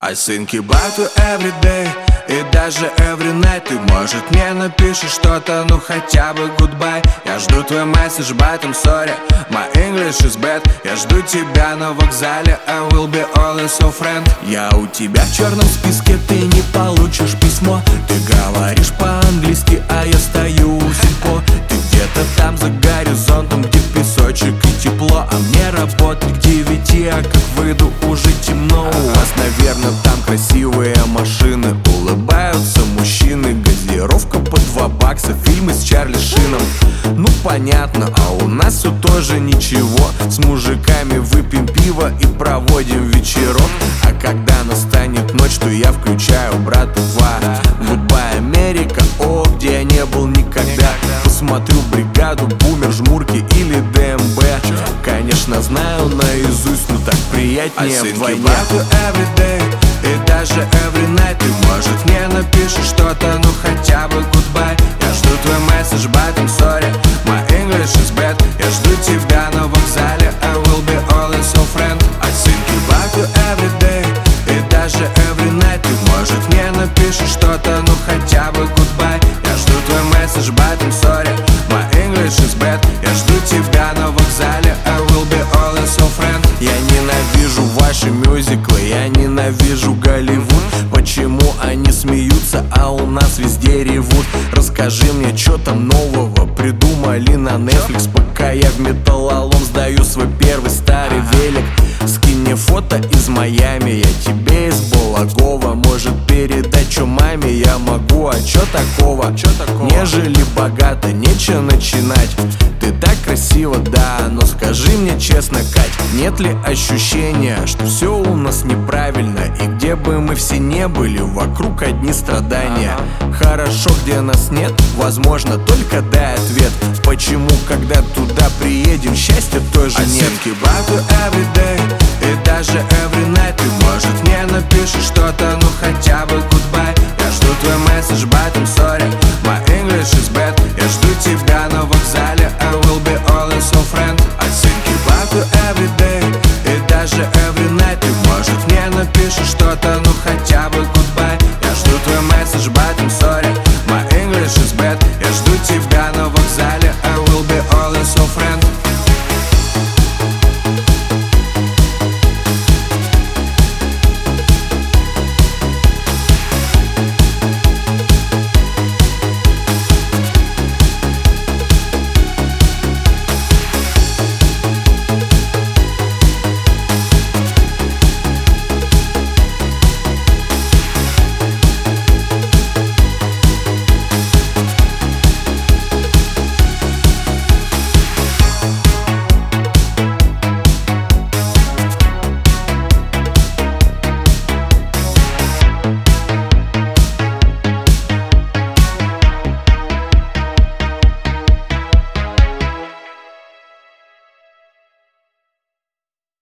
I think about you every day и даже every night. Ты, может, мне напишешь что-то, ну хотя бы goodbye. Я жду твой месседж, but I'm sorry, my English is bad. Я жду тебя на вокзале, I will be always your friend. Я у тебя в черном списке, ты не получишь письмо. Ты говоришь по-английски, а я стою у сельпо. Ты где-то там за горизонтом, где песочек и тепло. А мне работать к 9, а как выйду, уже темно. У вас, наверное, там красивые машины, улыбаются мужчины, газировка по 2 бакса, фильмы с Чарли Шином. Ну понятно, а у нас все тоже ничего. С мужиками выпьем пиво и проводим вечерок. А когда настанет ночь, то я включаю брата 2. Goodbye, Америка, о, где я не был никогда. Посмотрю бригаду, бумер, жмурки или ДМБ. Конечно, знаю наизусть, но так приятнее вдвойне. И даже every night. Ты, может, мне напишешь что-то, ну хотя бы goodbye. Я жду твой месседж, but I'm sorry, my English is bad. Я жду тебя на вокзале, I will be always your friend. I think about you every day и даже every night. Ты, может, мне напишешь что-то, ну хотя бы goodbye. Я жду твой месседж, but I'm sorry, my English is bad. Я жду тебя на вокзале, I will be always your friend. Я ненавижу ваши мюзиклы, я ненавижу Голливуд. Почему они смеются, а у нас везде ревут? Расскажи мне, что там нового придумали на Netflix. Пока я в металлолом сдаю свой первый старый велик. Скинь мне фото из Майами, я тебе из Балагова. Может передать, что маме я могу, а чё такого? Не жили богато, нечего начинать. Ты так красиво, да, но скажи мне честно, Кать, нет ли ощущения, что все у нас неправильно? И где бы мы все не были, вокруг одни страдания. Хорошо, где нас нет, возможно, только дай ответ. Почему, когда туда приедем, счастья тоже нет? I think about you every day и даже every night. Ты, может, мне напишешь что-то, ну хотя бы goodbye. Я жду твой месседж, but I'm sorry, my English is bad. Я жду тебя на вокзале, I will be always your friend. I think about you every day и даже every night. Ты, может, мне напишешь что-то, ну хотя бы goodbye.